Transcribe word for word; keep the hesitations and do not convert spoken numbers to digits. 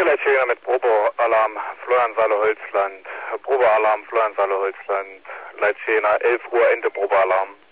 Hier Leitschäger mit Probealarm, Floriansaale Holzland. Probealarm, Floriansaale Holzland. Leitschäger, elf Uhr, Ende Probealarm.